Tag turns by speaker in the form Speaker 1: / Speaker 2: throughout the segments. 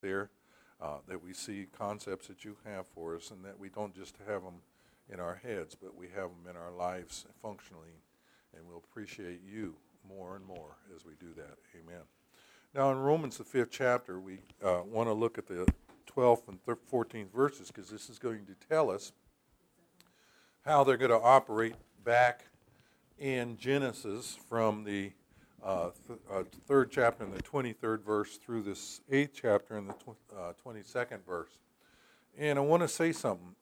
Speaker 1: there, that we see concepts that you have for us, and that we don't just have them in our heads, but we have them in our lives functionally, and we'll appreciate you more and more as we do that. Amen. Now in Romans, the 5th chapter, we want to look at the 12th and 14th verses, because this is going to tell us how they're going to operate back in Genesis from the 3rd chapter and the 23rd verse through this 8th chapter and the 22nd verse. And I want to say something.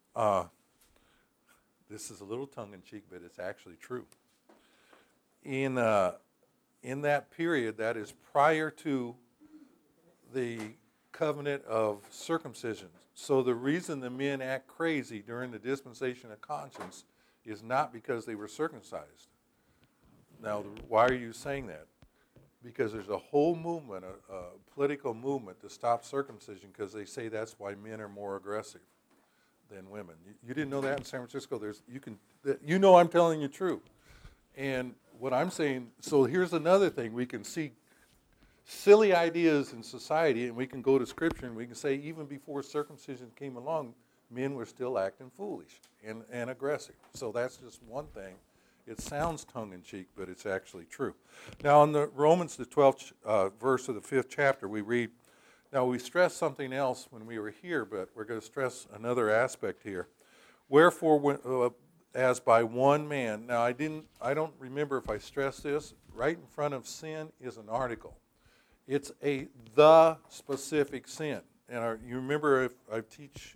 Speaker 1: This is a little tongue-in-cheek, but it's actually true. In that period, that is prior to the covenant of circumcision. So the reason the men act crazy during the dispensation of conscience is not because they were circumcised. Now, why are you saying that? Because there's a whole movement, a political movement to stop circumcision, because they say that's why men are more aggressive than women. You didn't know that in San Francisco? I'm telling you true. And what I'm saying, so here's another thing. We can see silly ideas in society, and we can go to Scripture, and we can say even before circumcision came along, men were still acting foolish and aggressive. So that's just one thing. It sounds tongue-in-cheek, but it's actually true. Now, in the Romans, the 12th verse of the 5th chapter, we read, now we stressed something else when we were here, but we're going to stress another aspect here. Wherefore, as by one man. Now, I don't remember if I stressed this. Right in front of sin is an article. It's the specific sin. And you remember if I teach...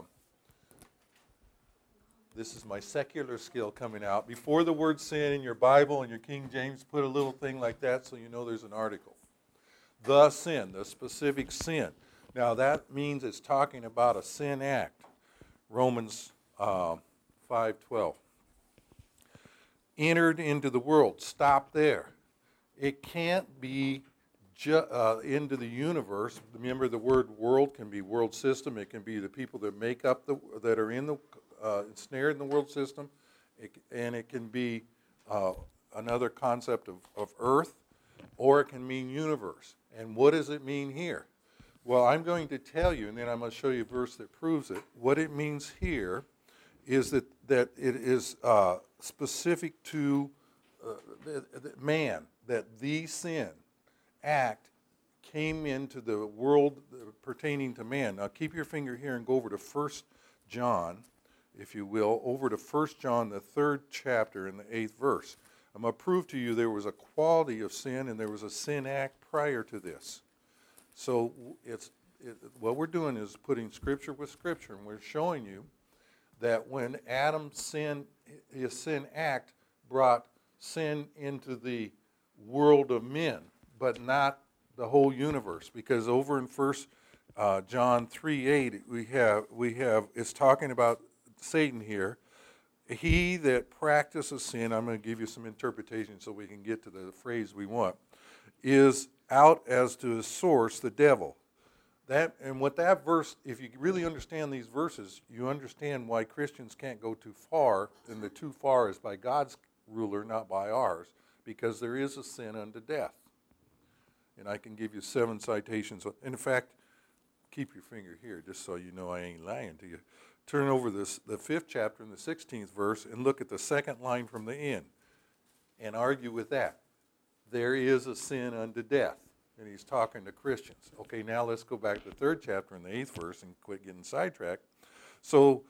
Speaker 1: this is my secular skill coming out. Before the word sin in your Bible and your King James, put a little thing like that so you know there's an article. The sin, the specific sin. Now that means it's talking about a sin act. Romans 5:12. Entered into the world. Stop there. It can't be into the universe. Remember, the word world can be world system. It can be the people that make up that are in the ensnared in the world system, and it can be another concept of earth, or it can mean universe. And what does it mean here? Well, I'm going to tell you, and then I'm going to show you a verse that proves it. What it means here is that it is specific to man, that the sin act came into the world pertaining to man. Now keep your finger here and go over to 1 John, if you will, over to 1 John, the 3rd chapter and the 8th verse. I'm going to prove to you there was a quality of sin and there was a sin act prior to this. So what we're doing is putting Scripture with Scripture, and we're showing you that when Adam sinned, his sin act brought sin into the world of men, but not the whole universe. Because over in 1 John 3:8, we have it's talking about Satan here. He that practices sin, I'm going to give you some interpretation so we can get to the phrase we want, is out as to the source, the devil. And what that verse, if you really understand these verses, you understand why Christians can't go too far, and the too far is by God's ruler, not by ours, because there is a sin unto death. And I can give you 7 citations. In fact, keep your finger here just so you know I ain't lying to you. Turn over the 5th chapter and the 16th verse and look at the second line from the end and argue with that. There is a sin unto death. And he's talking to Christians. Okay, now let's go back to the 3rd chapter and the 8th verse and quit getting sidetracked. So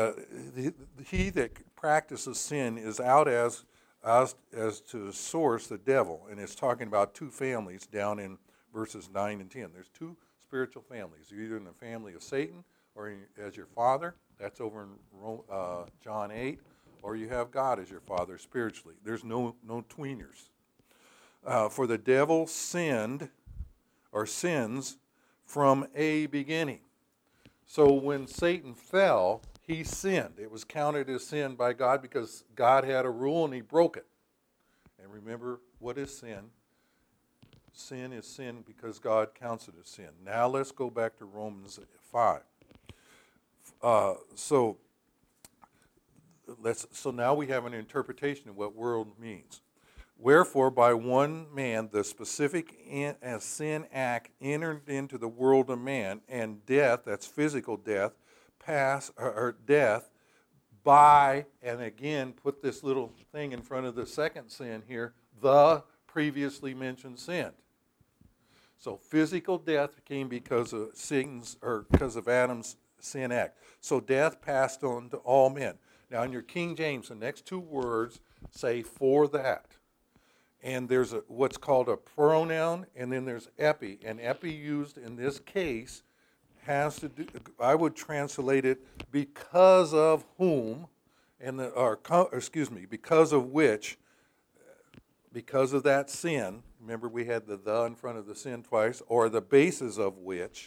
Speaker 1: he that practices sin is out as to the source, the devil. And it's talking about 2 families down in verses 9 and 10. There's 2 spiritual families. You're either in the family of Satan or as your father. That's over in John 8. Or you have God as your father spiritually. There's no tweeners. For the devil sinned or sins from a beginning. So when Satan fell, he sinned. It was counted as sin by God because God had a rule and he broke it. And remember, what is sin? Sin is sin because God counts it as sin. Now let's go back to Romans 5. So now we have an interpretation of what world means. Wherefore, by one man, the specific sin act entered into the world of man, and death, that's physical death, or death, by, and again, put this little thing in front of the second sin here, the previously mentioned sin. So physical death came because of sins, or because of Adam's sin act. So death passed on to all men. Now in your King James, the next two words say for that. And there's what's called a pronoun, and then there's epi. And epi used in this case has to do, I would translate it, because of whom, because of which, because of that sin. Remember we had the in front of the sin twice, or the basis of which,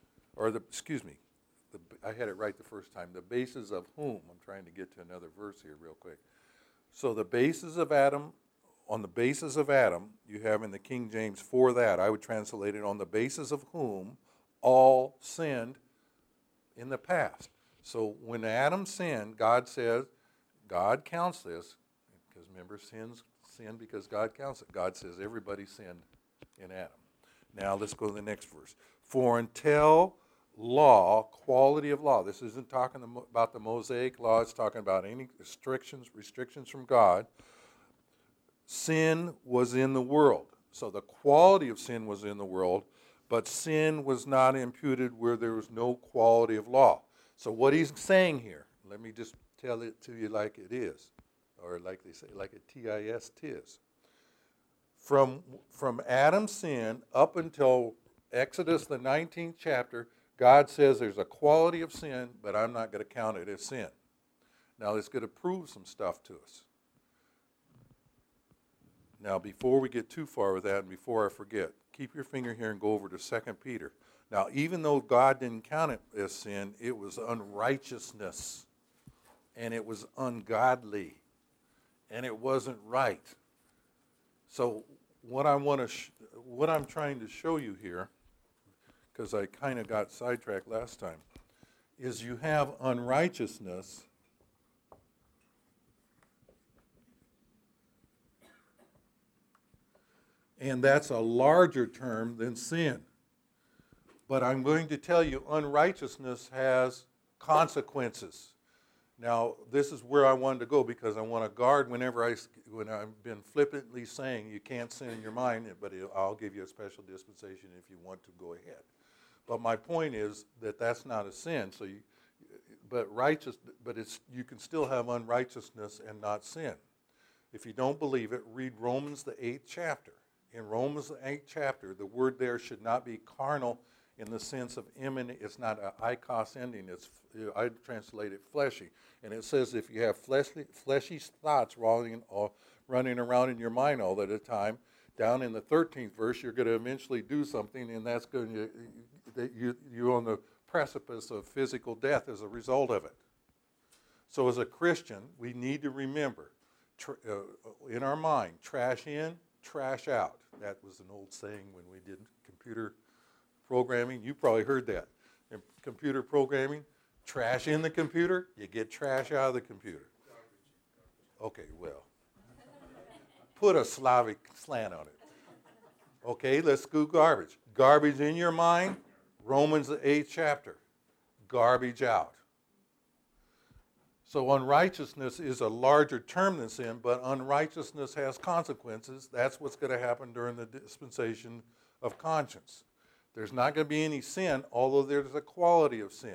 Speaker 1: I had it right the first time, the basis of whom. I'm trying to get to another verse here real quick. So the basis of Adam, on the basis of Adam, you have in the King James, for that, I would translate it, on the basis of whom all sinned in the past. So when Adam sinned, God says, God counts this, because remember, sin because God counts it. God says everybody sinned in Adam. Now let's go to the next verse. For until law, quality of law, this isn't talking about the Mosaic law, it's talking about any restrictions from God. Sin was in the world. So the quality of sin was in the world, but sin was not imputed where there was no quality of law. So what he's saying here, let me just tell it to you like it is, or like they say, like a tis. From Adam's sin up until Exodus, the 19th chapter, God says there's a quality of sin, but I'm not going to count it as sin. Now it's going to prove some stuff to us. Now, before we get too far with that, and before I forget, keep your finger here and go over to 2 Peter. Now, even though God didn't count it as sin, it was unrighteousness, and it was ungodly, and it wasn't right. So what I'm trying to show you here, because I kind of got sidetracked last time, is you have unrighteousness. And that's a larger term than sin. But I'm going to tell you, unrighteousness has consequences. Now, this is where I wanted to go, because I want to guard when I've been flippantly saying you can't sin in your mind, but I'll give you a special dispensation if you want to go ahead. But my point is that that's not a sin. So, you can still have unrighteousness and not sin. If you don't believe it, read Romans the 8th chapter. In Romans the 8th chapter, the word there should not be carnal in the sense of imminent. It's not an ikos ending. I translate it fleshy. And it says if you have fleshy thoughts running around in your mind all the time, down in the 13th verse, you're going to eventually do something, and that's going to, you're on the precipice of physical death as a result of it. So as a Christian, we need to remember, in our mind, trash in, trash out. That was an old saying when we did computer programming. You probably heard that. In computer programming, trash in the computer, you get trash out of the computer. Okay, well, put a Slavic slant on it. Okay, let's do garbage. Garbage in your mind, Romans the 8th chapter. Garbage out. So unrighteousness is a larger term than sin, but unrighteousness has consequences. That's what's going to happen during the dispensation of conscience. There's not going to be any sin, although there's a quality of sin.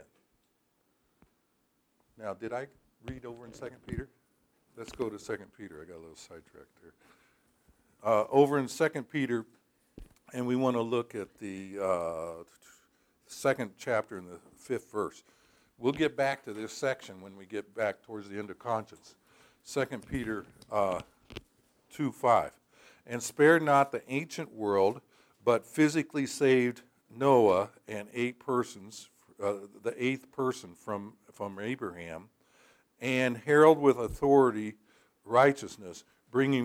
Speaker 1: Now, did I read over in 2 Peter? Let's go to 2 Peter. I got a little sidetracked there. Over in 2 Peter, and we want to look at the 2nd chapter and the 5th verse. We'll get back to this section when we get back towards the end of conscience. 2 Peter 2:5. And spared not the ancient world, but physically saved Noah and 8 persons, the 8th person from Abraham, and herald with authority righteousness, bringing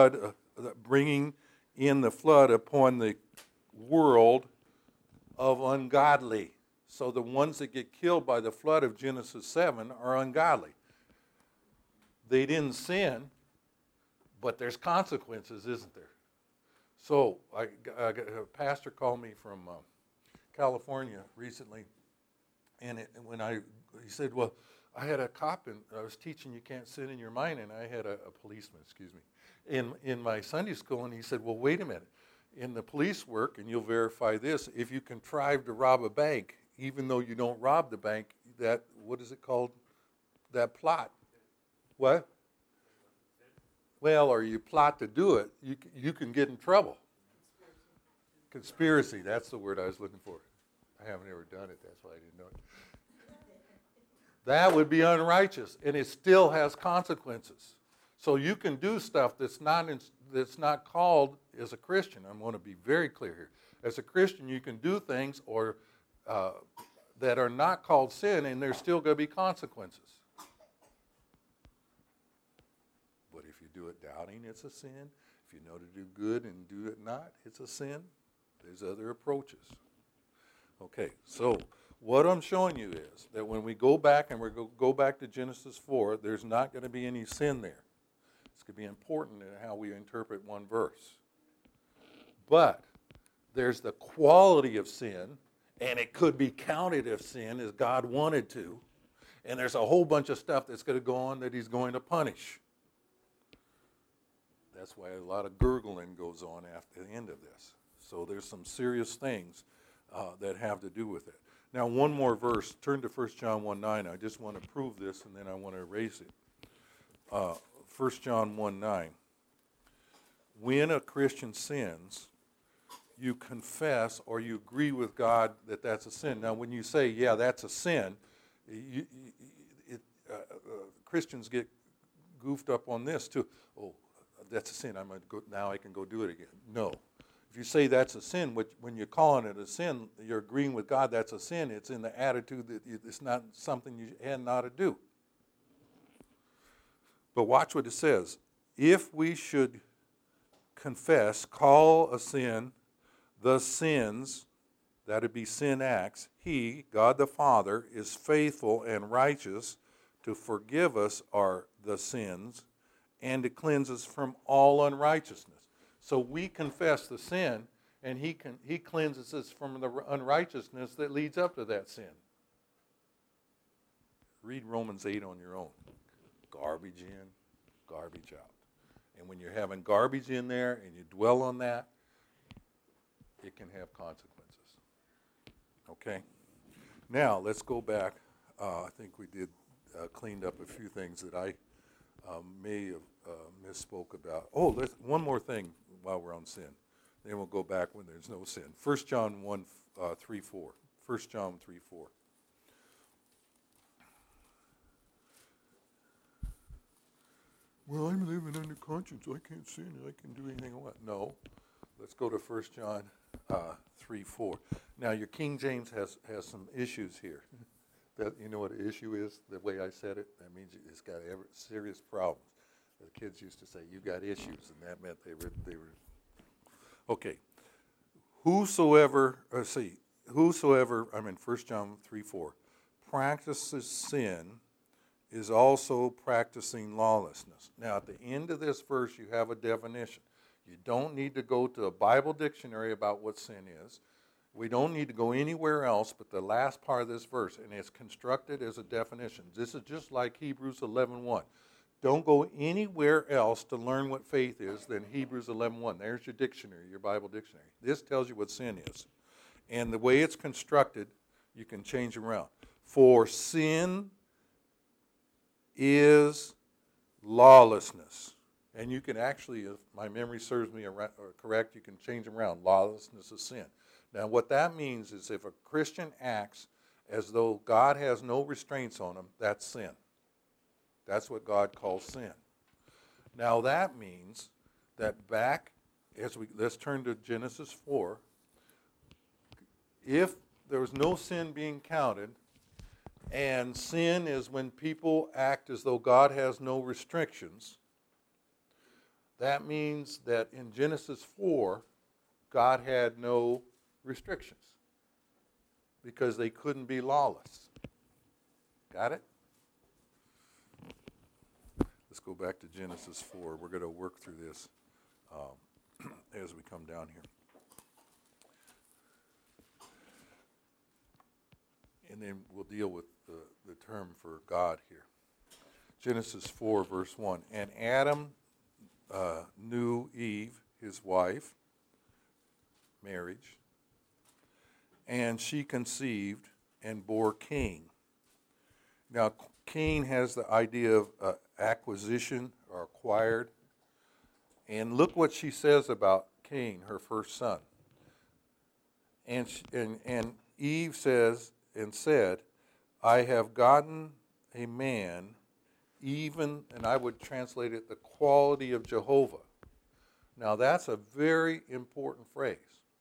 Speaker 1: in the flood upon the world of ungodly. So the ones that get killed by the flood of Genesis 7 are ungodly. They didn't sin, But there's consequences, isn't there? So a pastor called me from California recently, and he said, well, I had a cop, and I was teaching you can't sin in your mind, and I had a policeman, in my Sunday school, and he said, well, wait a minute. In the police work, and you'll verify this, if you contrive to rob a bank, even though you don't rob the bank, what is it called? That plot. What? Well, or you plot to do it, you can get in trouble. Conspiracy, that's the word I was looking for. I haven't ever done it, that's why I didn't know it. That would be unrighteous, and it still has consequences. So you can do stuff that's not called as a Christian. I'm going to be very clear here. As a Christian, you can do things that are not called sin, and there's still going to be consequences. But if you do it doubting, it's a sin. If you know to do good and do it not, it's a sin. There's other approaches. Okay, so what I'm showing you is that when we go back and we go back to Genesis 4, there's not going to be any sin there. It's going to be important in how we interpret one verse. But there's the quality of sin, and it could be counted as sin as God wanted to. And there's a whole bunch of stuff that's going to go on that he's going to punish. That's why a lot of gurgling goes on after the end of this. So there's some serious things that have to do with it. Now, one more verse. Turn to 1 John 1:9. I just want to prove this, and then I want to erase it. 1 John 1:9. When a Christian sins, you confess or you agree with God that that's a sin. Now, when you say, yeah, that's a sin, Christians get goofed up on this too. Oh, that's a sin. Now I can go do it again. No. If you say that's a sin, when you're calling it a sin, you're agreeing with God that's a sin. It's in the attitude that it's not something you had not to do. But watch what it says. If we should confess, call a sin, the sins, that would be sin acts, he, God the Father, is faithful and righteous to forgive us the sins and to cleanse us from all unrighteousness. So we confess the sin, and he cleanses us from the unrighteousness that leads up to that sin. Read Romans 8 on your own. Garbage in, garbage out. And when you're having garbage in there and you dwell on that, it can have consequences. Okay? Now, let's go back. I think we cleaned up a few things that I may have misspoke about. Oh, one more thing while we're on sin. Then we'll go back when there's no sin. 1 John 3:4. 1 John 3:4. Well, I'm living under conscience. I can't sin. I can do anything I want. No. Let's go to 1 John 3:4. Now, your King James has some issues here. You know what an issue is? The way I said it, that means it's got serious problems. The kids used to say, you got issues, and that meant they were okay. Whosoever, I'm in 1 John 3:4, practices sin is also practicing lawlessness. Now, at the end of this verse, you have a definition. You don't need to go to a Bible dictionary about what sin is. We don't need to go anywhere else but the last part of this verse, and it's constructed as a definition. This is just like Hebrews 11:1. Don't go anywhere else to learn what faith is than Hebrews 11:1. There's your dictionary, your Bible dictionary. This tells you what sin is. And the way it's constructed, you can change them around. For sin is lawlessness. And you can actually, if my memory serves me correct, you can change them around. Lawlessness is sin. Now, what that means is if a Christian acts as though God has no restraints on him, that's sin. That's what God calls sin. Now, that means that let's turn to Genesis 4. If there was no sin being counted, and sin is when people act as though God has no restrictions, that means that in Genesis 4, God had no restrictions because they couldn't be lawless. Got it? Let's go back to Genesis 4. We're going to work through this as we come down here. And then we'll deal with the term for God here. Genesis 4, verse 1. And Adam knew Eve, his wife, marriage, and she conceived and bore Cain. Now, Cain has the idea of acquisition or acquired. And look what she says about Cain, her first son. And Eve says and said, I have gotten a man, even, and I would translate it, the quality of Jehovah. Now, that's a very important phrase.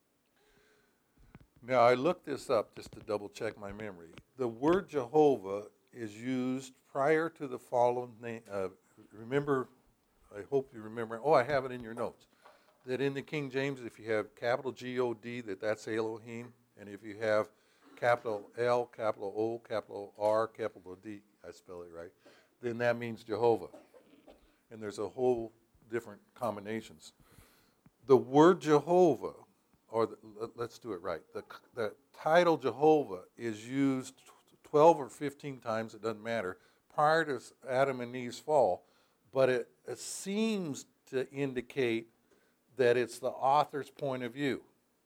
Speaker 1: Now, I looked this up just to double check my memory. The word Jehovah is used prior to the fall of name. Remember, I hope you remember. Oh, I have it in your notes. That in the King James, if you have capital G-O-D, that's Elohim. And if you have capital L, capital O, capital R, capital D, I spell it right, then that means Jehovah. And there's a whole different combinations. The word Jehovah, or let's do it right, the title Jehovah is used 12 or 15 times, it doesn't matter, prior to Adam and Eve's fall, but it seems to indicate that it's the author's point of view.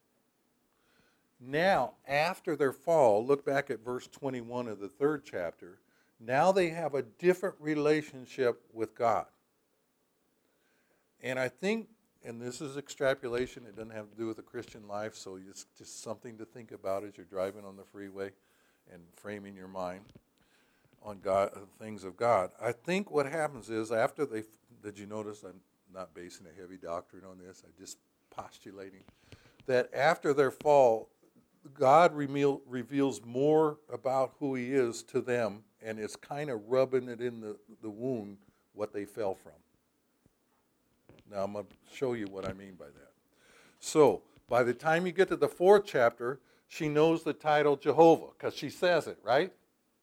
Speaker 1: Now, after their fall, look back at verse 21 of the 3rd chapter, now they have a different relationship with God. And I think, and this is extrapolation, it doesn't have to do with the Christian life, so it's just something to think about as you're driving on the freeway and framing your mind on God, things of God. I think what happens is after did you notice I'm not basing a heavy doctrine on this, I'm just postulating, that after their fall, God reveals more about who he is to them, and it's kind of rubbing it in the wound what they fell from. Now I'm going to show you what I mean by that. So by the time you get to the 4th chapter, she knows the title Jehovah because she says it, right?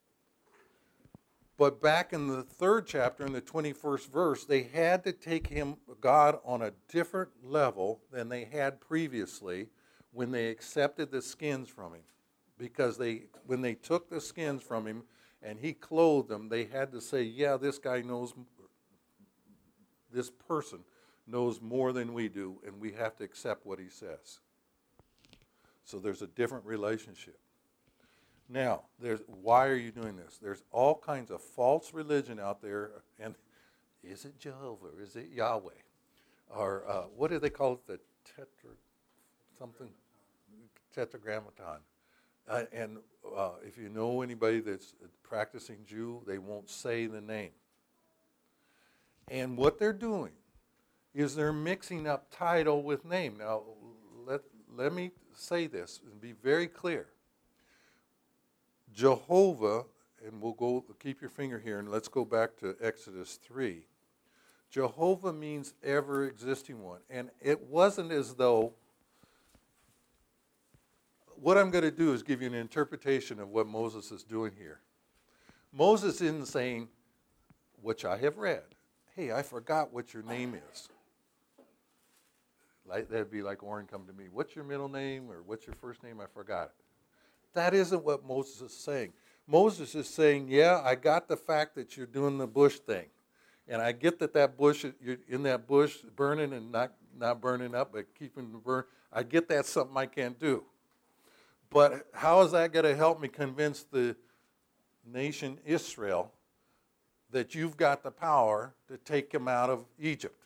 Speaker 1: But back in the 3rd chapter, in the 21st verse, they had to take God, on a different level than they had previously when they accepted the skins from him. Because when they took the skins from him and he clothed them, they had to say, yeah, this person knows more than we do, and we have to accept what he says. So there's a different relationship. Now, why are you doing this? There's all kinds of false religion out there, and is it Jehovah? Is it Yahweh? Or what do they call it? The Tetragrammaton. And if you know anybody that's a practicing Jew, they won't say the name. And what they're doing is they're mixing up title with name. Now, let me say this and be very clear. Jehovah, and keep your finger here, and let's go back to Exodus 3. Jehovah means ever-existing one. And it wasn't as though, what I'm going to do is give you an interpretation of what Moses is doing here. Moses isn't saying, which I have read, hey, I forgot what your name is. That'd be like Orrin come to me, what's your middle name or what's your first name? I forgot it. That isn't what Moses is saying. Moses is saying, yeah, I got the fact that you're doing the bush thing. And I get that bush, you're in that bush burning and not burning up, but keeping the burn. I get that's something I can't do. But how is that going to help me convince the nation Israel that you've got the power to take them out of Egypt?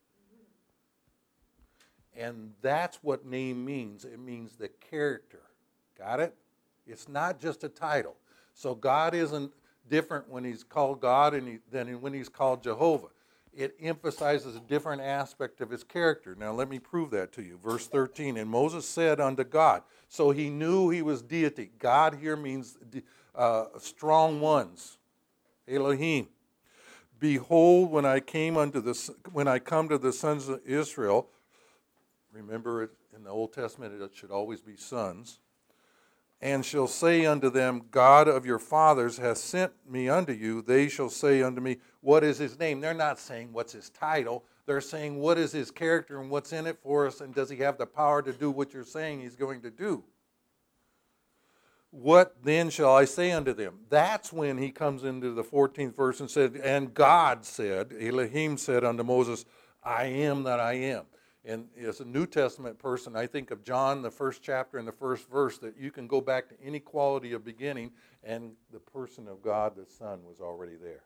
Speaker 1: And that's what name means. It means the character. Got it? It's not just a title. So God isn't different when he's called God than when he's called Jehovah. It emphasizes a different aspect of his character. Now let me prove that to you. Verse 13, and Moses said unto God, so he knew he was deity. God here means strong ones, Elohim. Behold, when I come to the sons of Israel, remember in the Old Testament it should always be sons, and shall say unto them, God of your fathers hath sent me unto you. They shall say unto me, what is his name? They're not saying what's his title. They're saying what is his character and what's in it for us, and does he have the power to do what you're saying he's going to do? What then shall I say unto them? That's when he comes into the 14th verse and said, and God said, Elohim said unto Moses, I am that I am. And as a New Testament person, I think of John, the first chapter and the first verse, that you can go back to any quality of beginning, and the person of God, the Son, was already there,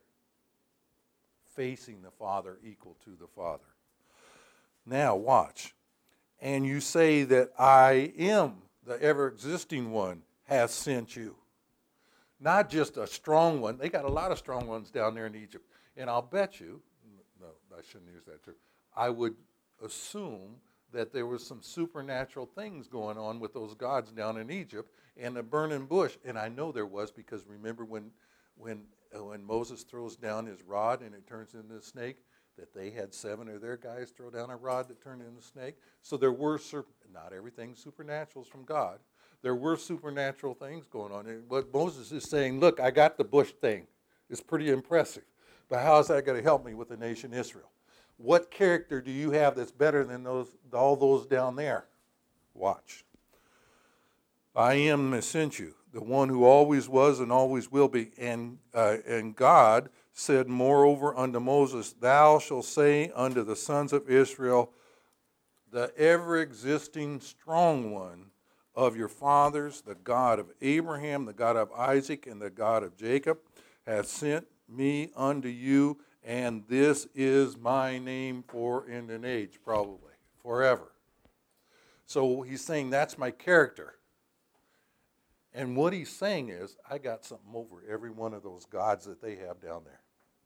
Speaker 1: facing the Father, equal to the Father. Now, watch. And you say that I am the ever-existing one has sent you. Not just a strong one. They got a lot of strong ones down there in Egypt. And I'll bet you, no, I shouldn't use that term, I would assume that there was some supernatural things going on with those gods down in Egypt and the burning bush. And I know there was, because remember when Moses throws down his rod and it turns into a snake, that they had 7 of their guys throw down a rod that turned into a snake. So there were, not everything supernatural is from God. There were supernatural things going on. And what Moses is saying, look, I got the bush thing. It's pretty impressive. But how is that going to help me with the nation Israel? What character do you have that's better than all those down there? Watch. I am that sent you, the one who always was and always will be. And God said moreover unto Moses, thou shalt say unto the sons of Israel, the ever-existing strong one of your fathers, the God of Abraham, the God of Isaac, and the God of Jacob, hath sent me unto you, and this is my name for in an age, probably, forever. So he's saying that's my character. And what he's saying is, I got something over every one of those gods that they have down there.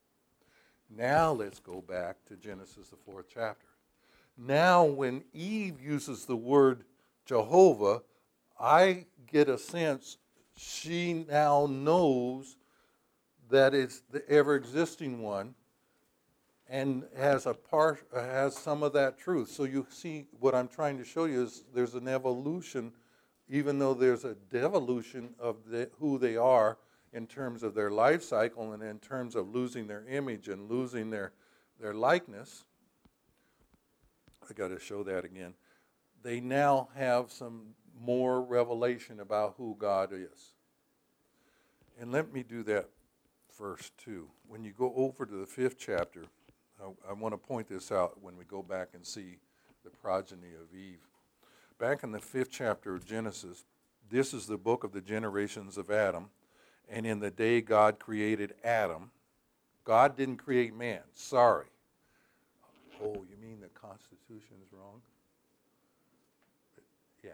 Speaker 1: Now let's go back to Genesis, the 4th chapter. Now when Eve uses the word Jehovah, I get a sense she now knows that it's the ever-existing one and has some of that truth. So you see what I'm trying to show you is there's an evolution, even though there's a devolution of who they are in terms of their life cycle and in terms of losing their image and losing their likeness. I got to show that again. They now have some more revelation about who God is. And let me do that first too. When you go over to the 5th chapter, I want to point this out when we go back and see the progeny of Eve. Back in the 5th chapter of Genesis, this is the book of the generations of Adam. And in the day God created Adam, God didn't create man. Sorry. Oh, you mean the Constitution is wrong? Yeah.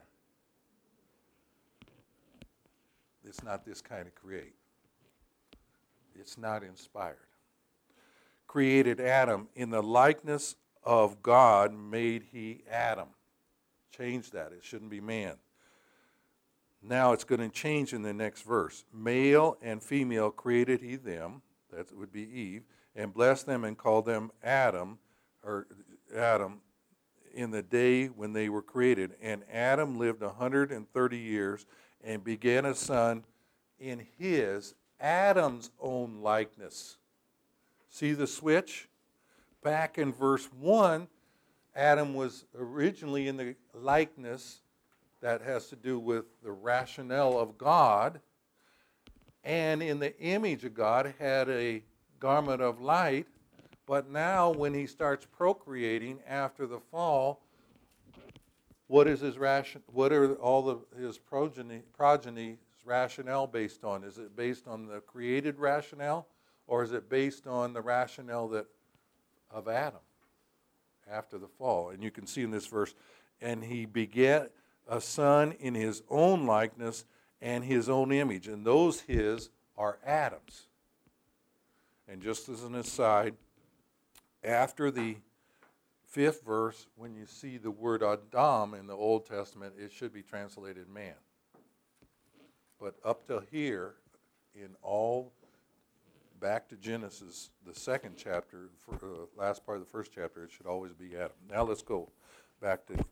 Speaker 1: It's not this kind of create. It's not inspired. Created Adam. In the likeness of God made he Adam. Change that. It shouldn't be man. Now it's going to change in the next verse. Male and female created he them, that would be Eve, and blessed them and called them Adam in the day when they were created. And Adam lived 130 years and began a son in Adam's own likeness. See the switch? Back in verse 1, Adam was originally in the likeness that has to do with the rationale of God, and in the image of God had a garment of light. But now when he starts procreating after the fall, what is his what are all his progeny's rationale based on? Is it based on the created rationale, or is it based on the rationale of Adam after the fall? And you can see in this verse, and he begat a son in his own likeness and his own image. And those his are Adam's. And just as an aside, after the 5th verse, when you see the word Adam in the Old Testament, it should be translated man. But up to here, in all, back to Genesis, the 2nd chapter, last part of the 1st chapter, it should always be Adam. Now let's go back to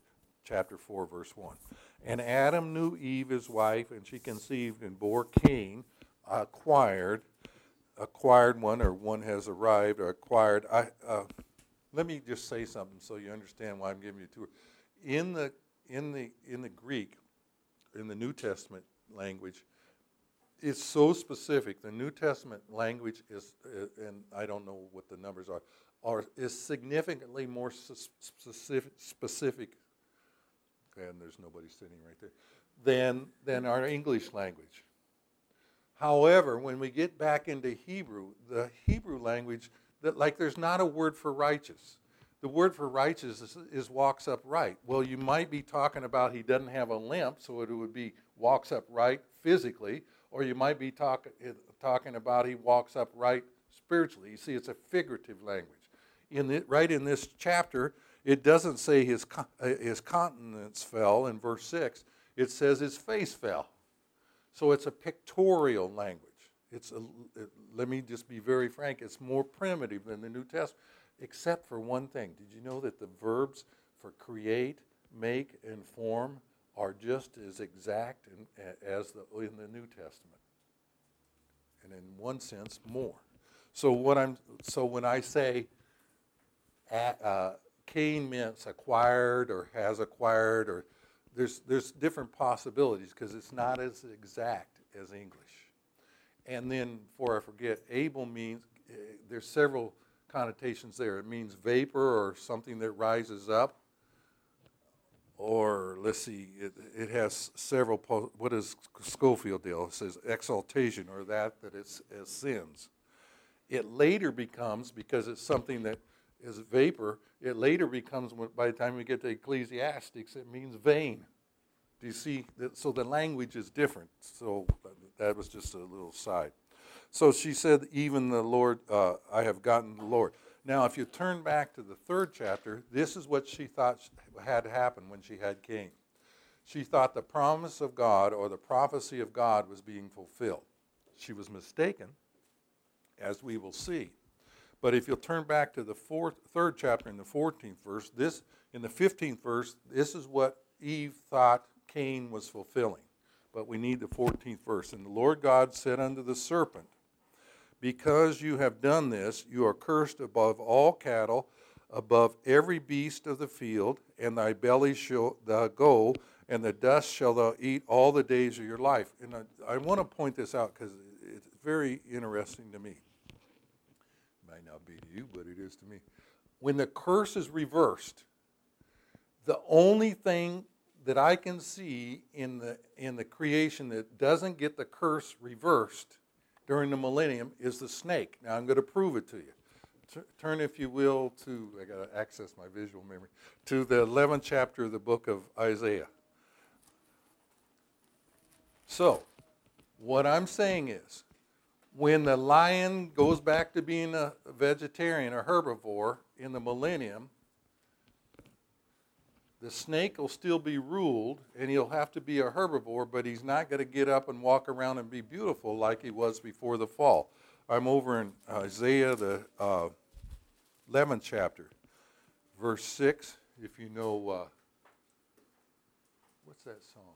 Speaker 1: chapter 4, verse 1. And Adam knew Eve, his wife, and she conceived and bore Cain, acquired one, or one has arrived, or acquired. Let me just say something so you understand why I'm giving you two. In the Greek, in the New Testament language, it's so specific. The New Testament language is, and I don't know what the numbers are is significantly more specific, and there's nobody sitting right there, than our English language. However, when we get back into Hebrew, the Hebrew language, there's not a word for righteous. The word for righteous is walks upright. Well, you might be talking about he doesn't have a limp, so it would be walks upright physically, or you might be talking about he walks upright spiritually. You see, it's a figurative language. Right in this chapter, it doesn't say his countenance fell in verse 6. It says his face fell. So it's a pictorial language. Let me just be very frank, it's more primitive than the New Testament, except for one thing. Did you know that the verbs for create, make, and form are just as exact as in the New Testament? And in one sense, more. So when I say Cain means acquired or has acquired, or there's different possibilities because it's not as exact as English. And then, before I forget, Abel means, there's several connotations there. It means vapor or something that rises up. Or, let's see, it has several, what does Schofield deal? It says exaltation, or that it ascends. It later becomes, because it's something that is vapor, it later becomes, by the time we get to Ecclesiastics, it means vain. Do you see? So the language is different. So that was just a little side. So she said, even the Lord, I have gotten the Lord. Now, if you turn back to the 3rd chapter, this is what she thought had happened when she had Cain. She thought the promise of God or the prophecy of God was being fulfilled. She was mistaken, as we will see. But if you'll turn back to the 3rd chapter in the 14th verse, in the 15th verse, this is what Eve thought Cain was fulfilling. But we need the 14th verse. And the Lord God said unto the serpent, because you have done this, you are cursed above all cattle, above every beast of the field, and thy belly shall thou go, and the dust shall thou eat all the days of your life. And I want to point this out because it's very interesting to me. It might not be to you, but it is to me. When the curse is reversed, the only thing that I can see in the creation that doesn't get the curse reversed during the millennium is the snake. Now I'm going to prove it to you. Turn, if you will, I got to access my visual memory, to the 11th chapter of the book of Isaiah. So, what I'm saying is, when the lion goes back to being a vegetarian or herbivore in the millennium, the snake will still be ruled, and he'll have to be a herbivore, but he's not going to get up and walk around and be beautiful like he was before the fall. I'm over in Isaiah, the 11th chapter, verse 6. If you know, what's that song?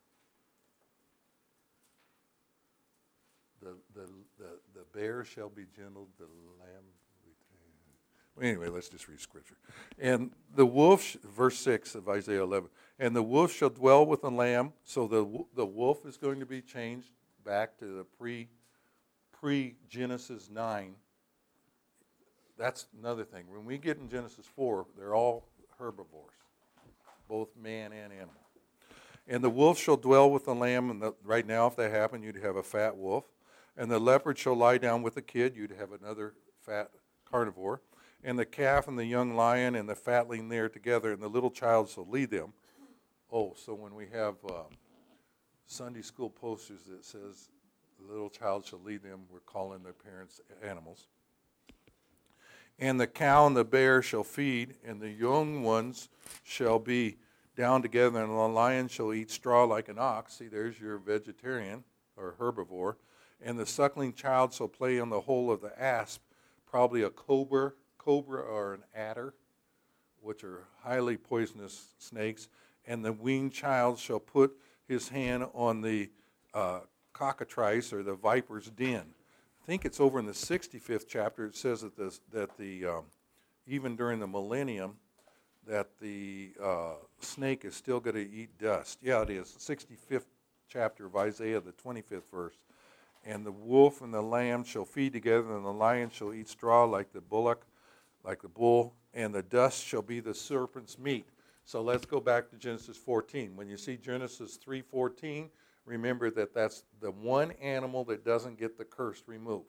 Speaker 1: The bear shall be gentle, the lamb. Anyway, let's just read Scripture. And the wolf, verse 6 of Isaiah 11, and the wolf shall dwell with the lamb. So the wolf is going to be changed back to the pre-Genesis 9. That's another thing. When we get in Genesis 4, they're all herbivores, both man and animal. And the wolf shall dwell with the lamb. And right now, if that happened, you'd have a fat wolf. And the leopard shall lie down with the kid. You'd have another fat carnivore. And the calf and the young lion and the fatling there together, and the little child shall lead them. Oh, so when we have Sunday school posters that says the little child shall lead them, we're calling their parents animals. And the cow and the bear shall feed, and the young ones shall be down together, and the lion shall eat straw like an ox. See, there's your vegetarian or herbivore. And the suckling child shall play on the hole of the asp, probably a cobra or an adder, which are highly poisonous snakes, and the weaned child shall put his hand on the cockatrice, or the viper's den. I think it's over in the 65th chapter. It says that even during the millennium, that the snake is still going to eat dust. Yeah, it is. 65th chapter of Isaiah, the 25th verse. And the wolf and the lamb shall feed together, and the lion shall eat straw like the bullock, like the bull, and the dust shall be the serpent's meat. So let's go back to Genesis 14. When you see Genesis 3:14, remember that that's the one animal that doesn't get the curse removed.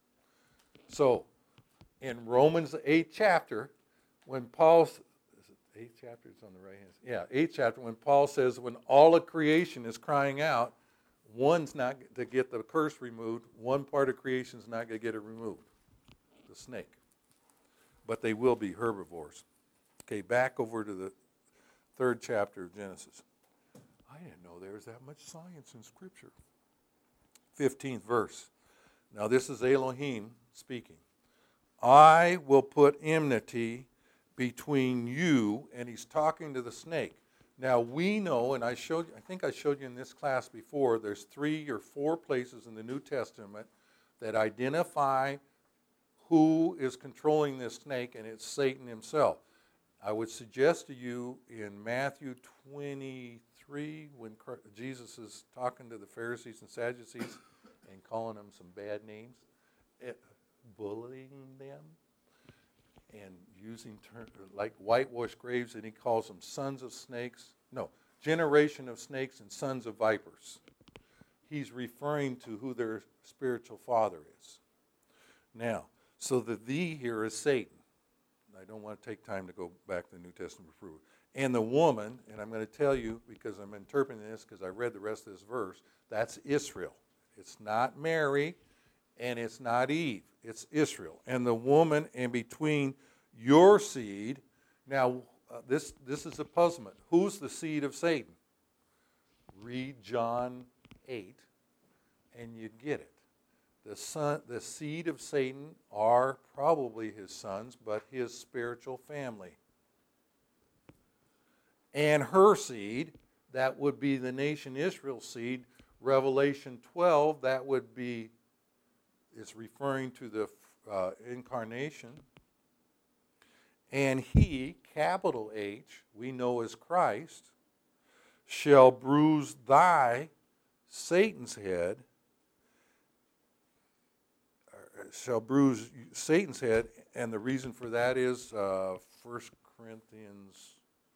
Speaker 1: So in Romans, the 8th chapter, when Paul's, is it 8th chapter? It's on the right hand side. Yeah, 8th chapter, when Paul says when all of creation is crying out, one's not to get the curse removed, one part of creation is not going to get it removed, the snake. But they will be herbivores. Okay, back over to the 3rd chapter of Genesis. I didn't know there was that much science in Scripture. 15th verse. Now this is Elohim speaking. I will put enmity between you, and he's talking to the snake. Now we know, and I think I showed you in this class before, there's 3 or 4 places in the New Testament that identify who is controlling this snake, and it's Satan himself. I would suggest to you in Matthew 23, when Jesus is talking to the Pharisees and Sadducees and calling them some bad names, bullying them, and using like whitewashed graves, and he calls them sons of snakes. No, generation of snakes and sons of vipers. He's referring to who their spiritual father is. Now, so the thee here is Satan. I don't want to take time to go back to the New Testament to prove it. And the woman, and I'm going to tell you because I'm interpreting this because I read the rest of this verse, that's Israel. It's not Mary and it's not Eve. It's Israel. And the woman in between your seed. Now, this is a puzzlement. Who's the seed of Satan? Read John 8 and you get it. The seed of Satan are probably his sons, but his spiritual family. And her seed, that would be the nation Israel's seed. Revelation 12, that would be, is referring to the incarnation. And he, capital H, we know as Christ, shall bruise thy, Satan's head, shall bruise Satan's head, and the reason for that is 1 Corinthians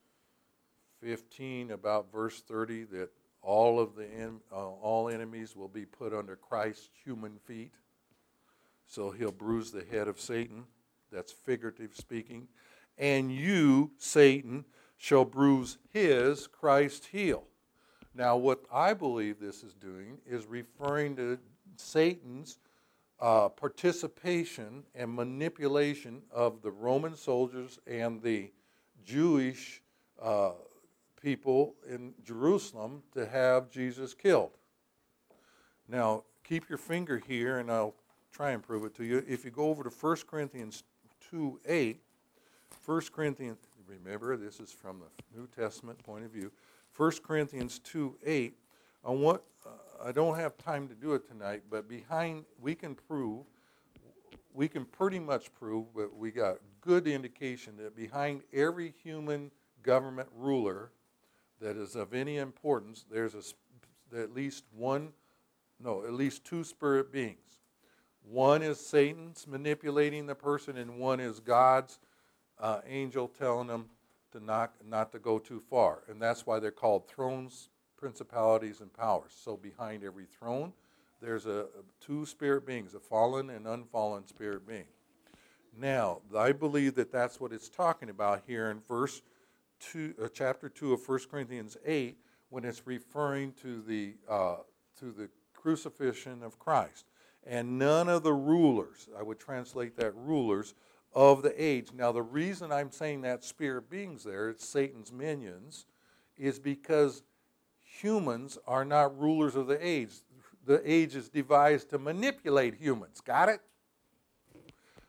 Speaker 1: 15, about verse 30, that all enemies will be put under Christ's human feet. So he'll bruise the head of Satan. That's figurative speaking. And you, Satan, shall bruise his, Christ's heel. Now, what I believe this is doing is referring to Satan's participation and manipulation of the Roman soldiers and the Jewish people in Jerusalem to have Jesus killed. Now, keep your finger here, and I'll try and prove it to you. If you go over to 1 Corinthians 2:8, 1 Corinthians, remember, this is from the New Testament point of view. 1 Corinthians 2:8, I don't have time to do it tonight, but we can pretty much prove, but we got good indication that behind every human government ruler that is of any importance, there's at least two spirit beings. One is Satan's manipulating the person, and one is God's angel telling them to not to go too far. And that's why they're called thrones, principalities, and powers. So behind every throne, there's two spirit beings, a fallen and unfallen spirit being. Now, I believe that that's what it's talking about here in chapter 2 of 1 Corinthians 8, when it's referring to the crucifixion of Christ. And none of the rulers, I would translate that rulers, of the age. Now, the reason I'm saying that spirit beings there, it's Satan's minions, is because humans are not rulers of the age. The age is devised to manipulate humans. Got it?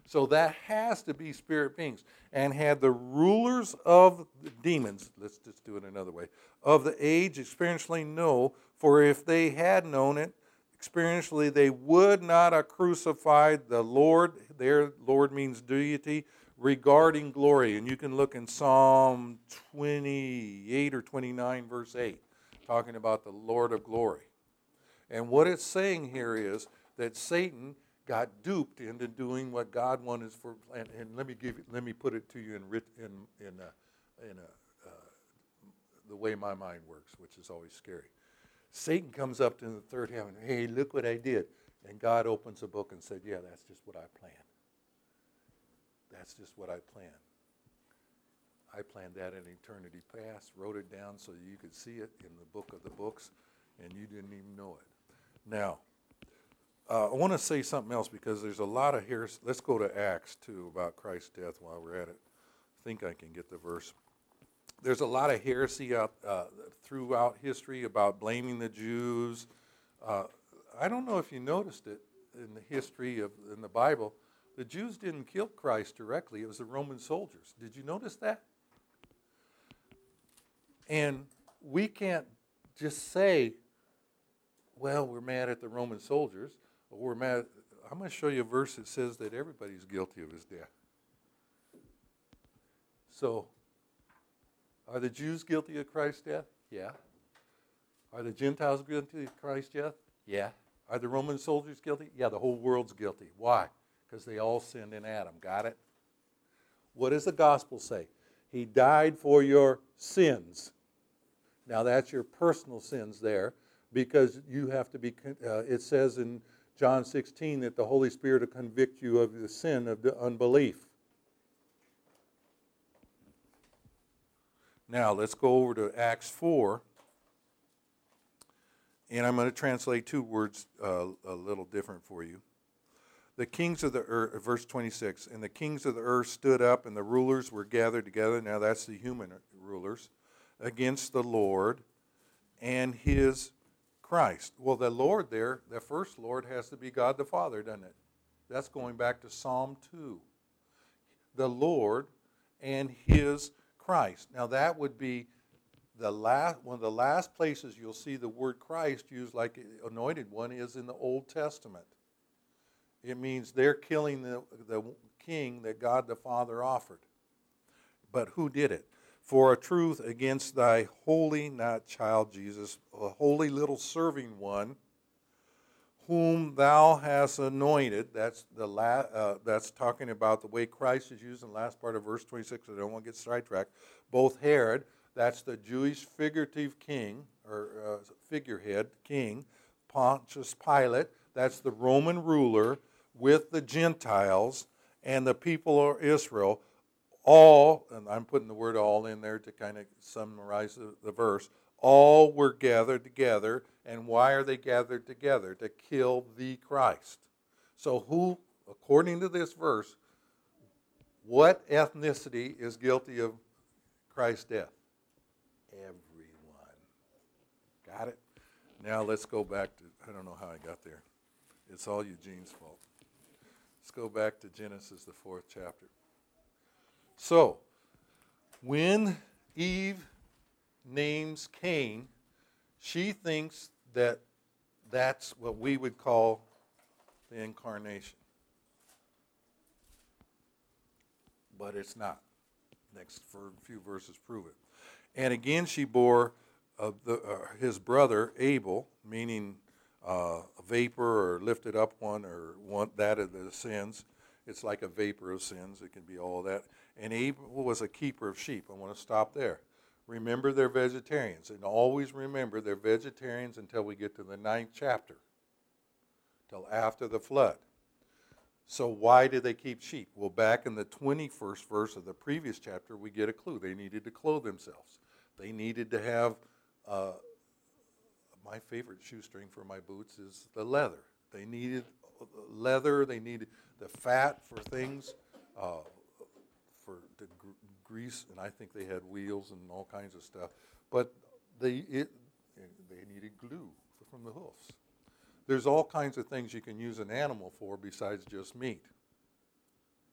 Speaker 1: So that has to be spirit beings. And had the rulers of the demons, let's just do it another way, of the age experientially know, for if they had known it, experientially they would not have crucified the Lord, there Lord means deity, regarding glory. And you can look in Psalm 28 or 29, verse 8, talking about the Lord of glory. And what it's saying here is that Satan got duped into doing what God wanted for. And let me put it to you in the way my mind works, which is always scary. Satan comes up to the third heaven. Hey, look what I did. And God opens a book and said, yeah, that's just what I planned. That's just what I planned. I planned that in eternity past, wrote it down so you could see it in the book of the books, and you didn't even know it. Now, I want to say something else because there's a lot of here. Let's go to Acts 2 about Christ's death while we're at it. I think I can get the verse. There's a lot of heresy out throughout history about blaming the Jews. I don't know if you noticed it in the history in the Bible. The Jews didn't kill Christ directly. It was the Roman soldiers. Did you notice that? And we can't just say, well, we're mad at the Roman soldiers, or we're mad. I'm going to show you a verse that says that everybody's guilty of his death. So, are the Jews guilty of Christ's death? Yeah. Are the Gentiles guilty of Christ's death? Yeah. Are the Roman soldiers guilty? Yeah, the whole world's guilty. Why? Because they all sinned in Adam. Got it? What does the gospel say? He died for your sins. Now that's your personal sins there, because you have to be, it says in John 16 that the Holy Spirit will convict you of the sin of the unbelief. Now let's go over to Acts 4. And I'm going to translate two words a little different for you. The kings of the earth, verse 26, and the kings of the earth stood up, and the rulers were gathered together. Now that's the human rulers, against the Lord and his Christ. Well, the Lord there, the first Lord has to be God the Father, doesn't it? That's going back to Psalm 2. The Lord and his Christ. Now that would be one of the last places you'll see the word Christ used like anointed one is in the Old Testament. It means they're killing the king that God the Father offered. But who did it? For a truth against thy holy, not child Jesus, a holy little serving one, whom thou hast anointed. That's that's talking about the way Christ is used in the last part of verse 26. I don't want to get sidetracked. Both Herod, that's the Jewish figurative king, or figurehead king. Pontius Pilate, that's the Roman ruler, with the Gentiles and the people of Israel, all, and I'm putting the word all in there to kind of summarize the verse, all were gathered together. And why are they gathered together? To kill the Christ. So who, according to this verse, what ethnicity is guilty of Christ's death? Everyone. Got it? Now let's go back to, I don't know how I got there. It's all Eugene's fault. Let's go back to Genesis, the 4th chapter. So, when Eve names Cain, she thinks that that's what we would call the incarnation. But it's not. Next few verses prove it. And again, she bore his brother Abel, meaning a vapor or lifted up one, or one that of the sins. It's like a vapor of sins. It can be all that. And Abel was a keeper of sheep. I want to stop there. Remember, they're vegetarians. And always remember, they're vegetarians until we get to the 9th chapter, till after the flood. So why did they keep sheep? Well, back in the 21st verse of the previous chapter, we get a clue. They needed to clothe themselves. They needed to have, my favorite shoestring for my boots is the leather. They needed leather. They needed the fat for things, for the grease, and I think they had wheels and all kinds of stuff. But they needed glue from the hoofs. There's all kinds of things you can use an animal for besides just meat.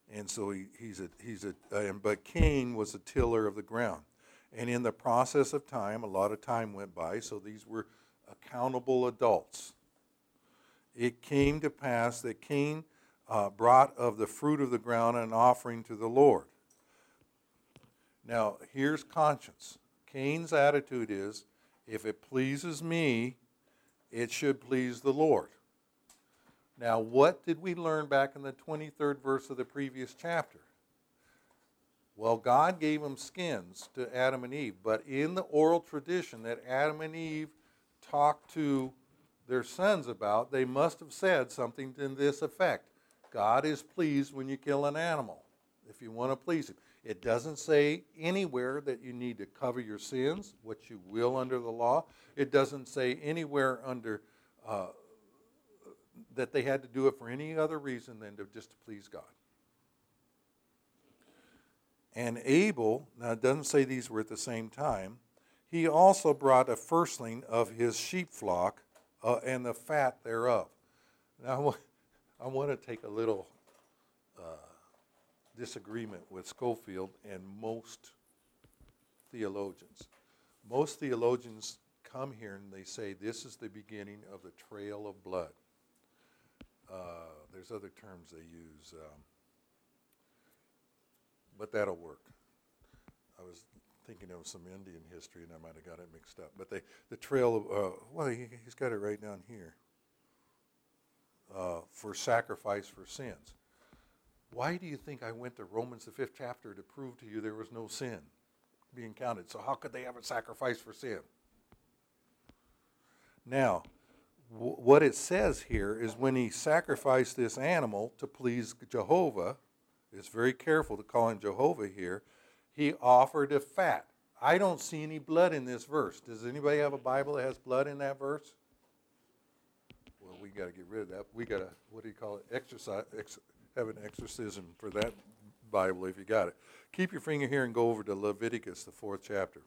Speaker 1: And so but Cain was a tiller of the ground. And in the process of time, a lot of time went by, so these were accountable adults. It came to pass that Cain brought of the fruit of the ground an offering to the Lord. Now, here's conscience. Cain's attitude is, if it pleases me, it should please the Lord. Now, what did we learn back in the 23rd verse of the previous chapter? Well, God gave them skins to Adam and Eve, but in the oral tradition that Adam and Eve talked to their sons about, they must have said something to this effect. God is pleased when you kill an animal, if you want to please him. It doesn't say anywhere that you need to cover your sins, which you will under the law. It doesn't say anywhere under that they had to do it for any other reason than just to please God. And Abel, now it doesn't say these were at the same time, he also brought a firstling of his sheep flock and the fat thereof. Now I want to take a little disagreement with Scofield and most theologians. Most theologians come here and they say this is the beginning of the trail of blood. There's other terms they use, but that'll work. I was thinking of some Indian history and I might have got it mixed up. But the trail of, well, he's got it right down here. For sacrifice for sins. Why do you think I went to Romans the 5th chapter to prove to you there was no sin being counted? So how could they have a sacrifice for sin? Now, what it says here is when he sacrificed this animal to please Jehovah, it's very careful to call him Jehovah here, he offered a fat. I don't see any blood in this verse. Does anybody have a Bible that has blood in that verse? Well, we got to get rid of that. We got to, what do you call it, have an exorcism for that Bible if you got it. Keep your finger here and go over to Leviticus, the 4th chapter.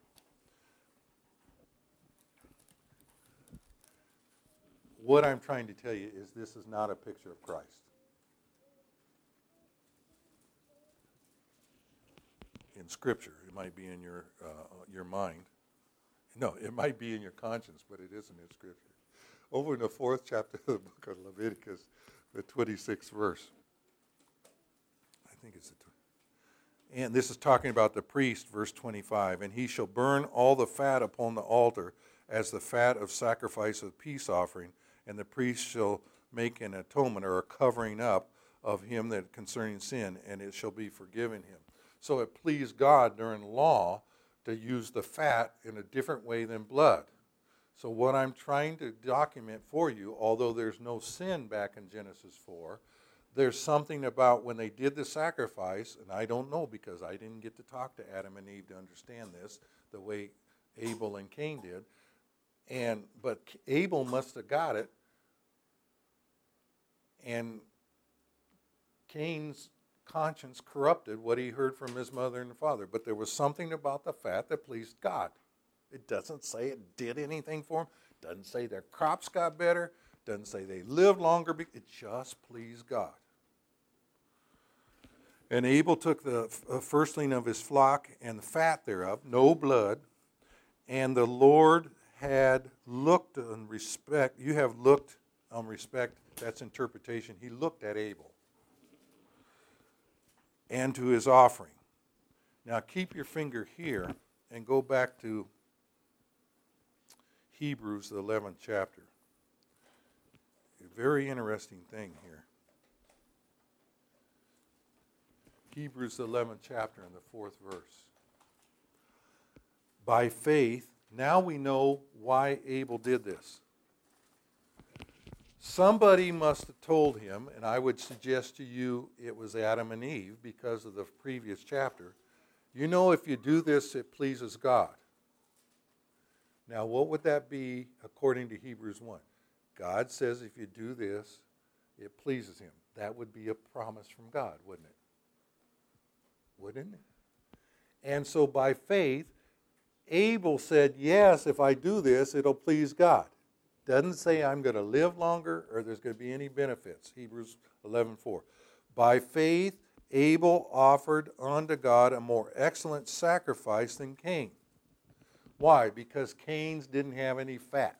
Speaker 1: What I'm trying to tell you is this is not a picture of Christ. In Scripture, it might be in your mind. No, it might be in your conscience, but it isn't in Scripture. Over in the 4th chapter of the book of Leviticus, the 26th verse. I think it's and this is talking about the priest, verse 25. And he shall burn all the fat upon the altar as the fat of sacrifice of peace offering, and the priest shall make an atonement or a covering up of him that concerning sin, and it shall be forgiven him. So it pleased God during law to use the fat in a different way than blood. So what I'm trying to document for you, although there's no sin back in Genesis 4, there's something about when they did the sacrifice, and I don't know because I didn't get to talk to Adam and Eve to understand this the way Abel and Cain did. But Abel must have got it, and Cain's conscience corrupted what he heard from his mother and father. But there was something about the fat that pleased God. It doesn't say it did anything for them. It doesn't say their crops got better. It doesn't say they lived longer. It just pleased God. And Abel took the firstling of his flock and the fat thereof, no blood, and the Lord had looked on respect. You have looked on respect. That's interpretation. He looked at Abel and to his offering. Now keep your finger here and go back to Hebrews, the 11th chapter. A very interesting thing here. Hebrews, the 11th chapter and the 4th verse. By faith, now we know why Abel did this. Somebody must have told him, and I would suggest to you it was Adam and Eve because of the previous chapter. You know, if you do this, it pleases God. Now, what would that be according to Hebrews 1? God says if you do this, it pleases him. That would be a promise from God, wouldn't it? Wouldn't it? And so by faith, Abel said, yes, if I do this, it'll please God. Doesn't say I'm going to live longer or there's going to be any benefits. Hebrews 11:4. By faith, Abel offered unto God a more excellent sacrifice than Cain. Why? Because Cain's didn't have any fat.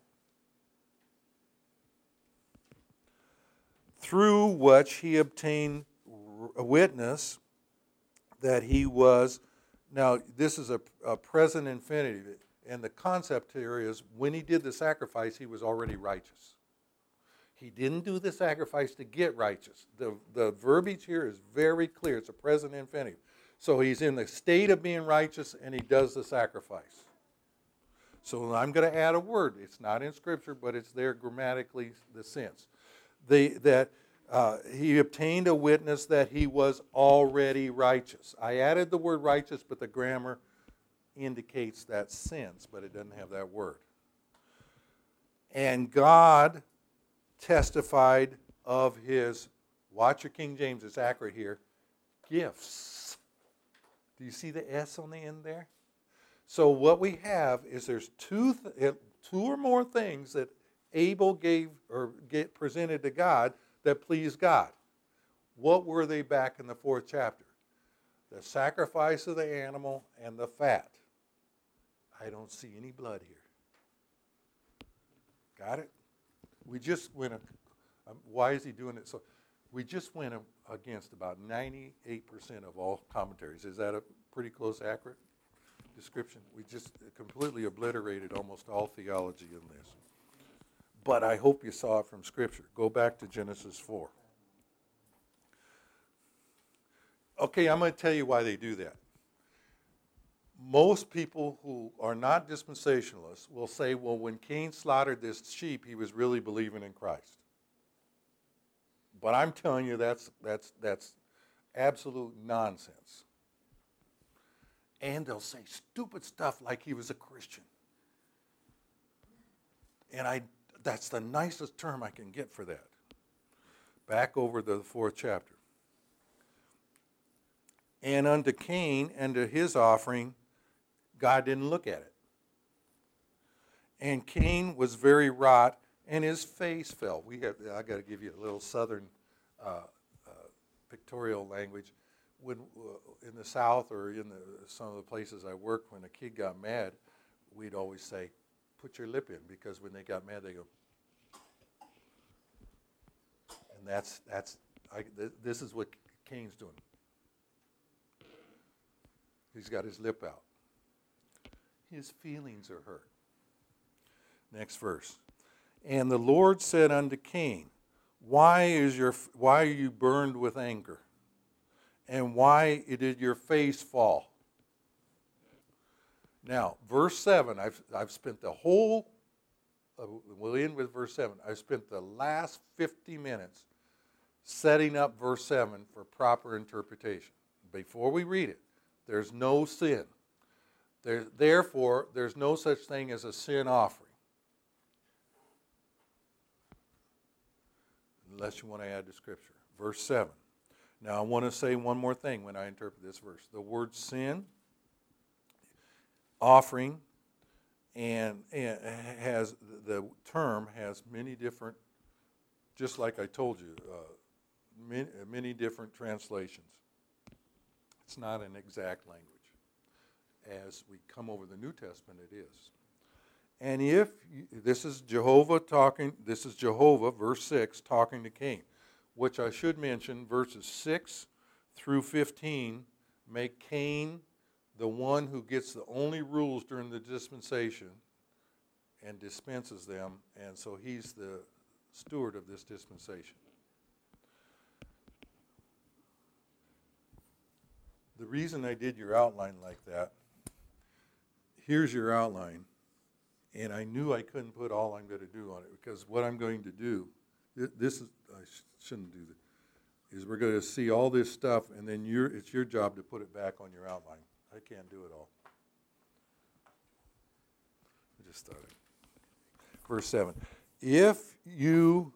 Speaker 1: Through which he obtained a witness that he was, now this is a present infinitive, and the concept here is when he did the sacrifice, he was already righteous. He didn't do the sacrifice to get righteous. The verbiage here is very clear. It's a present infinitive. So he's in the state of being righteous, and he does the sacrifice. So I'm going to add a word. It's not in Scripture, but it's there grammatically, the sense. He obtained a witness that he was already righteous. I added the word righteous, but the grammar indicates that sense, but it doesn't have that word. And God testified of his, watch your King James, it's accurate here, gifts. Do you see the S on the end there? So what we have is there's two or more things that Abel gave or presented to God that pleased God. What were they back in the 4th chapter? The sacrifice of the animal and the fat. I don't see any blood here. Got it? We just went, why is he doing it? So we just went against about 98% of all commentaries. Is that a pretty close, accurate description? We just completely obliterated almost all theology in this. But I hope you saw it from Scripture. Go back to Genesis 4. Okay, I'm going to tell you why they do that. Most people who are not dispensationalists will say, well, when Cain slaughtered this sheep, he was really believing in Christ. But I'm telling you that's absolute nonsense. And they'll say stupid stuff like he was a Christian. And that's the nicest term I can get for that. Back over the 4th chapter. And unto Cain and to his offering, God didn't look at it. And Cain was very wroth, and his face fell. I got to give you a little southern pictorial language. When in the South or in some of the places I worked, when a kid got mad, we'd always say, "Put your lip in," because when they got mad, they go. And this is what Cain's doing. He's got his lip out. His feelings are hurt. Next verse. And the Lord said unto Cain, why are you burned with anger? And why did your face fall? Now, verse 7, I've spent the whole, we'll end with verse 7. I've spent the last 50 minutes setting up verse 7 for proper interpretation. Before we read it, there's no sin. Therefore, there's no such thing as a sin offering. Unless you want to add to Scripture. Verse 7. Now, I want to say one more thing when I interpret this verse. The word sin, offering, and has the term has many different, just like I told you, many different translations. It's not an exact language. As we come over the New Testament, it is. And this is Jehovah, verse 6, talking to Cain, which I should mention, verses 6 through 15 make Cain the one who gets the only rules during the dispensation and dispenses them, and so he's the steward of this dispensation. The reason I did your outline like that, here's your outline, and I knew I couldn't put all I'm going to do on it, because what I'm going to do, I shouldn't do that, is we're going to see all this stuff, and then it's your job to put it back on your outline. I can't do it all. I just started. Verse 7. If you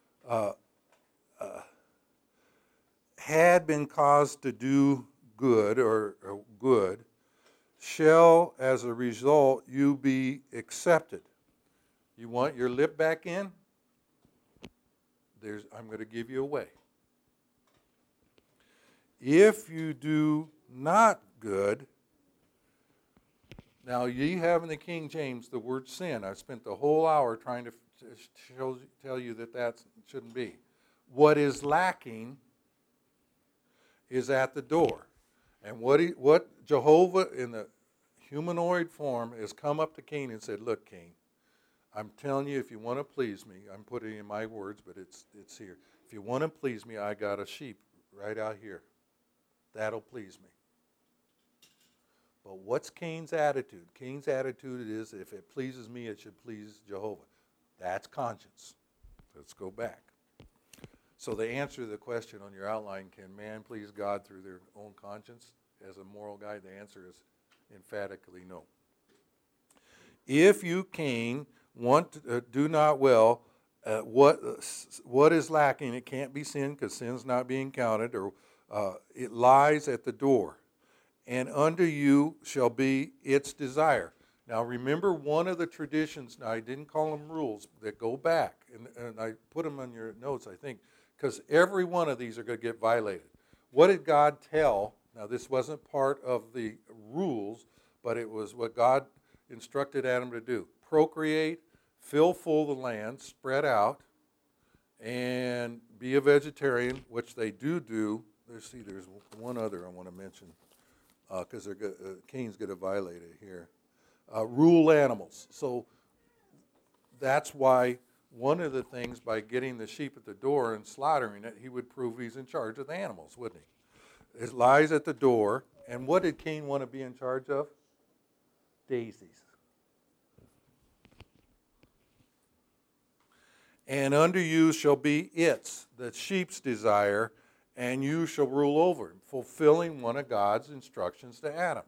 Speaker 1: had been caused to do good or good, shall as a result you be accepted. You want your lip back in? I'm going to give you a way. If you do not good, now you have in the King James the word sin. I spent the whole hour trying to tell you that shouldn't be. What is lacking is at the door. And what Jehovah in the humanoid form has come up to Cain and said, look, Cain, I'm telling you, if you want to please me, I'm putting it in my words, but it's here. If you want to please me, I got a sheep right out here. That'll please me. But what's Cain's attitude? Cain's attitude is, if it pleases me, it should please Jehovah. That's conscience. Let's go back. So the answer to the question on your outline, can man please God through their own conscience as a moral guide? The answer is emphatically no. If you, Cain, do not well, what is lacking? It can't be sin because sin's not being counted, or it lies at the door. And unto you shall be its desire. Now remember one of the traditions, now I didn't call them rules, that go back, and I put them on your notes, I think, because every one of these are going to get violated. What did God tell? Now this wasn't part of the rules, but it was what God instructed Adam to do. Procreate, fill full the land, spread out, and be a vegetarian, which they do. There's one other I want to mention, because Cain's going to violate it here. Rule animals. So that's why one of the things, by getting the sheep at the door and slaughtering it, he would prove he's in charge of the animals, wouldn't he? It lies at the door. And what did Cain want to be in charge of? Daisies. And unto you shall be the sheep's desire, and you shall rule over him, fulfilling one of God's instructions to Adam.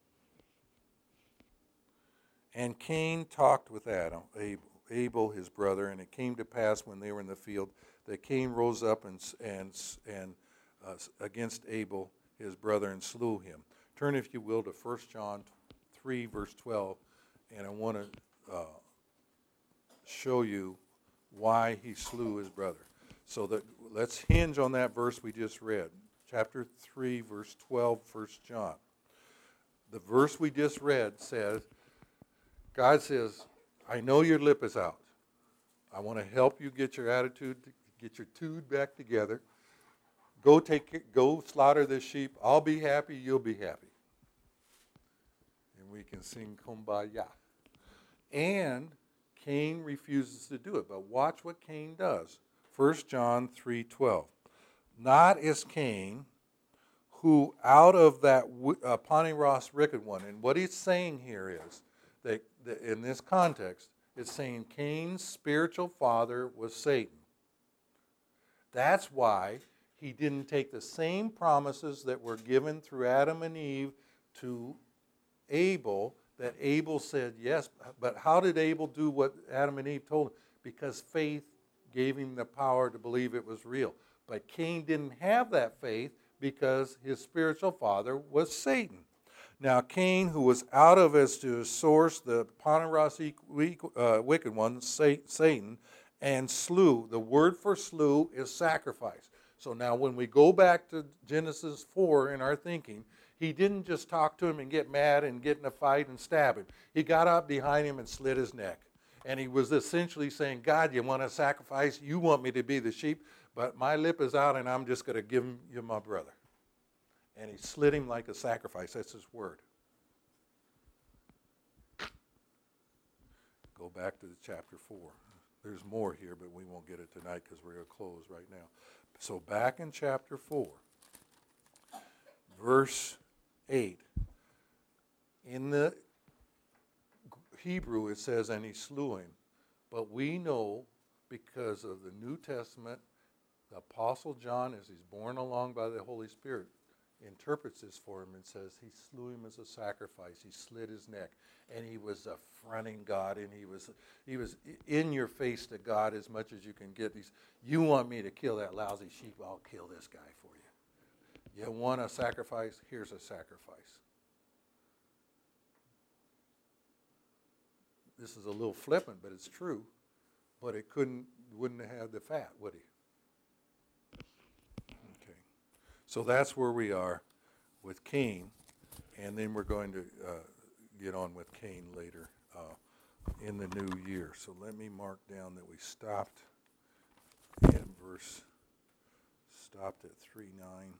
Speaker 1: And Cain talked with Abel his brother, and it came to pass when they were in the field that Cain rose up and against Abel his brother and slew him. Turn, if you will, to 1 John 3, verse 12, and I want to show you why he slew his brother. So let's hinge on that verse we just read. Chapter 3, verse 12, 1 John. The verse we just read says, God says, I know your lip is out. I want to help you get your attitude, get your tude back together. Go slaughter this sheep. I'll be happy, you'll be happy. And we can sing Kumbaya. And Cain refuses to do it. But watch what Cain does. 1 John 3:12. Not as Cain, who out of that Paniros wicked one. And what he's saying here is that in this context, it's saying Cain's spiritual father was Satan. That's why he didn't take the same promises that were given through Adam and Eve to Abel, that Abel said yes. But how did Abel do what Adam and Eve told him? Because faith gave him the power to believe it was real. But Cain didn't have that faith because his spiritual father was Satan. Now Cain, who was out of as to his source the Paniros wicked one, Satan, and slew. The word for slew is sacrifice. So now when we go back to Genesis 4 in our thinking, he didn't just talk to him and get mad and get in a fight and stab him. He got up behind him and slit his neck. And he was essentially saying, God, you want to sacrifice? You want me to be the sheep, but my lip is out and I'm just going to give you my brother. And he slit him like a sacrifice. That's his word. Go back to the chapter 4. There's more here, but we won't get it tonight because we're going to close right now. So back in chapter 4, verse 8. In the Hebrew it says, and he slew him. But we know, because of the New Testament, the Apostle John, as he's borne along by the Holy Spirit, interprets this for him and says he slew him as a sacrifice. He slit his neck. And he was affronting God, and he was in your face to God as much as you can get. You want me to kill that lousy sheep, I'll kill this guy for you. You want a sacrifice? Here's a sacrifice. This is a little flippant, but it's true. But wouldn't have had the fat, would he? Okay. So that's where we are with Cain, and then we're going to get on with Cain later in the new year. So let me mark down that we stopped at 3:9.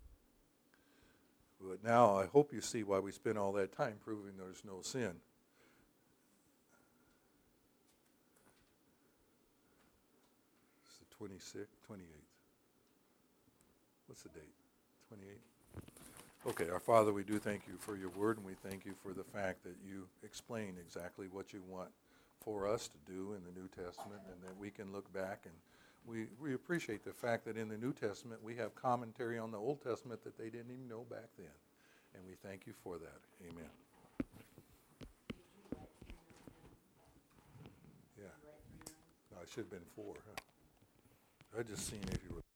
Speaker 1: But now I hope you see why we spent all that time proving there's no sin. It's the 26th, 28th. What's the date? 28th? Okay, our Father, we do thank you for your word, and we thank you for the fact that you explain exactly what you want for us to do in the New Testament, and that we can look back, and we appreciate the fact that in the New Testament we have commentary on the Old Testament that they didn't even know back then, and we thank you for that. Amen. Yeah. No, it should have been 4, huh? I just seen if you were